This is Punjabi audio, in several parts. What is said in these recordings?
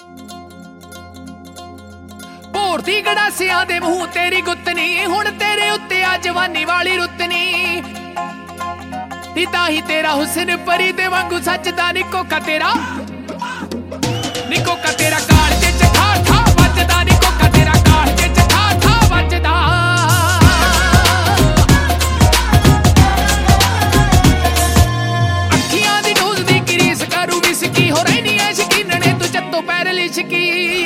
ਭੋਰਦੀ ਗੜਾਸਿਆਂ ਦੇ ਮੂੰਹ ਤੇਰੀ ਗੁੱਤਨੀ, ਹੁਣ ਤੇਰੇ ਉੱਤੇ ਆ ਜਵਾਨੀ ਵਾਲੀ ਰੁੱਤਨੀ। ਨੀ ਤਾਹੀਂ ਤੇਰਾ ਹੁਸਨ ਪਰੀ ਦੇ ਵਾਂਗੂ ਸੱਚਦਾ ਨੀ ਕੋਕਾ ਤੇਰਾ, ਨੀ ਕੋਕਾ ਤੇਰਾ ਕਾਲਜੇ ਚ ਠਾ ਠਾ ਵੱਜਦਾ, ਨੀ ਕੋਕਾ ਤੇਰਾ ਕਾਲਜੇ ਚ ਠਾ ਠਾ ਵੱਜਦਾ। ਅੱਖੀਆਂ ਦੀ ਡੋਜ਼ ਦੀ ਗਰੀਸ ਕਰੂ ਵਿਸਕੀ, ਹੋ ਰਹਿਨੀ ਐ ਸ਼ਕੀਨਣੇ ਤੂੰ ਚੱਤੋ ਪੈਰ ਲਿਸ਼ਕੀ।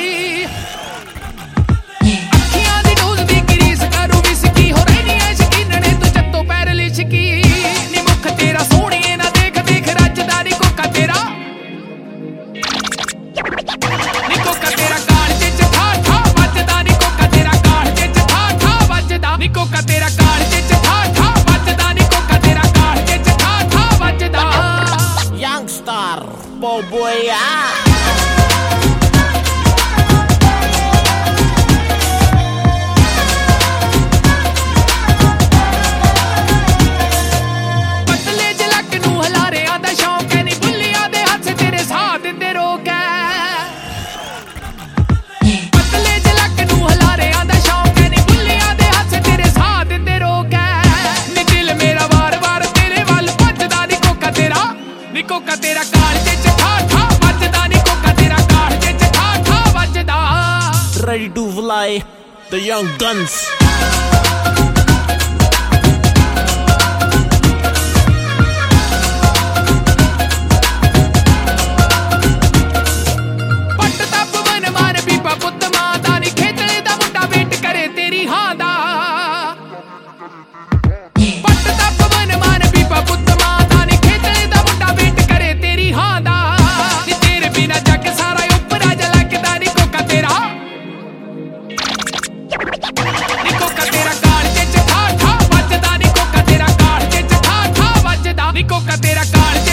Boy, ਪਤਲੇ ਜਲਕ ਨੂੰ ਹਲਾਰਿਆਂ ਦਾ ਸ਼ੌਂਕ ਐ, ਨੀ ਬੁੱਲੀਆਂ ਦੇ ਹੱਥ ਤੇਰੇ ਸਾਹ ਦਿੰਦੇ ਰੋਕ ਐ। ਪਤਲੇ ਜਲਕ ਨੂੰ ਹਲਾਰਿਆਂ ਦਾ ਸ਼ੌਂਕ ਐ, ਨੀ ਬੁੱਲੀਆਂ ਦੇ ਹੱਥ ਤੇਰੇ ਸਾਹ ਦਿੰਦੇ ਰੋਕ ਐ। ਨੀ ਦਿਲ ਮੇਰਾ ਵਾਰ ਵਾਰ ਤੇਰੇ ਵੱਲ ਭੱਜਦਾ, ਨੀ ਕੋਕਾ ਤੇਰਾ, ਨੀ ਕੋਕਾ ਤੇਰਾ ਕਾਲਜੇ ਚ ਠਾ ਠਾ ਵੱਜਦਾ, ਨੀ ਕੋਕਾ ਤੇਰਾ ਕਾਲਜੇ ਚ ਠਾ ਠਾ ਵੱਜਦਾ। ready to fly, the young guns. ਪੱਟ ਤੱਪ ਮਨ ਮਾਰ ਬੀਬਾ ਪੁੱਤ ਮਾਂ ਦਾ, ਨੀ ਖੇਤਲੇ ਦਾ ਮੁੰਡਾ ਵੇਟ ਕਰੇ ਤੇਰੀ ਹਾਂ ਦਾ। ਪੱਟ ਤੱਪ ਮਨ ਮਾਰ ਬੀਬਾ ਪੁੱਤ ਮਾਂ ਦਾ, ਨੀ ਖੇਤਲੇ ਦਾ ਮੁੰਡਾ ਵੇਟ ਕਰੇ ਤੇਰੀ ਹਾਂ ਦਾ। ਨੀ ਤੇਰੇ ਬਿਨਾ ਜੱਗ ਸਾਰਾ ਉੱਪਰਾ ਜਾ ਲੱਗਦਾ, ਨੀ ਕੋਕਾ ਤੇਰਾ, ਨੀ ਕੋਕਾ ਤੇਰਾ ਕਾਲਜੇ ਚ ਠਾ ਠਾ ਵੱਜਦਾ, ਨੀ ਕੋਕਾ ਤੇਰਾ ਕਾਲਜੇ ਚ ਠਾ ਠਾ ਵੱਜਦਾ, ਨੀ ਕੋਕਾ ਤੇਰਾ ਕਾਲਜੇ